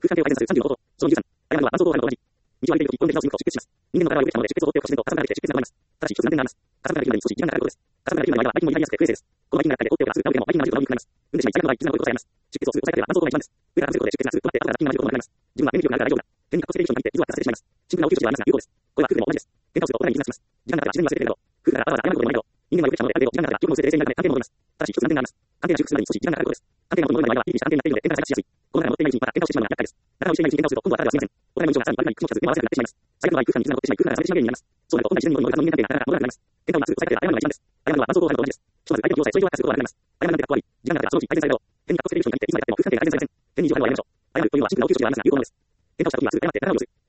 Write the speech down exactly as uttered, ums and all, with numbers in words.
空間性を改善させるさんじゅうの方法。そのにじゅうさん。誤りは伴走動作のと同じ。道を歩いているとき、本電の出力を出血します。人間の体は動いてきたので出血を追って起こし自然と加速ができて出血が生まれます。ただし、一つ難点があります。加速ができるのに少し時間がかかることです。加速ができるのにはバイキンも痛みやすくて不衛生です。このバイキンがやって放っておけばすぐ倒れてもバイキンがマジックのにくくなります。運転手に最悪の場合、傷が残ることさえあります。出血をする抑え方では伴走動が一番です。上から外することで出血がすぐ止まって後からバイキンがマジックとなります。自分は便利力があるから大丈夫だ。天に格好性で一緒になって傷は発生してしまいます。深刻な応急処置はありますが有効です。これは夫婦でも同じです。喧嘩をするとお互いに傷がつきます。時間が経てば自然に忘れているだろう。夫婦ならわざわざ謝ることでもないだろう。人間はよく来たのである程度時間が経てば記憶も薄れて冷静になるため関係も戻ります。ただし一つ難点があります。関係が修復するまでに少し時間がかかることです。関係が元に戻る前はピリピリした安定になっているので喧嘩が再発しやすい。この中で乗っていないうちにまた喧嘩をしてしまうのが厄介です。仲直りしていないうちに喧嘩をすると今度はただでは済みません。お互いの印象がさらに悪くなり口も利かず目も合わせなくなってしまいます。最悪の場合夫婦間に傷が残ってしまい夫婦が冷めてしまう原因になります。そうなると本来自然に戻るはずの人間関係がなかなか戻らなくなります。喧嘩をうまくする抑え方では謝るのが一番です。謝るのは伴走動作と同じです。ひとまず相手の業者へそれ以上はすることがなくなります。謝るなんてかっこ悪い。時間が経てばそのうち改善されるだろう。天に格好性で一緒になっていつまで経っても夫婦関係が改善されません。天に意地を張るのはやめましょう。謝るというのは真摯な応急処置ではありますが有効なのです。喧嘩をした時はすぐ謝って仲直りをする。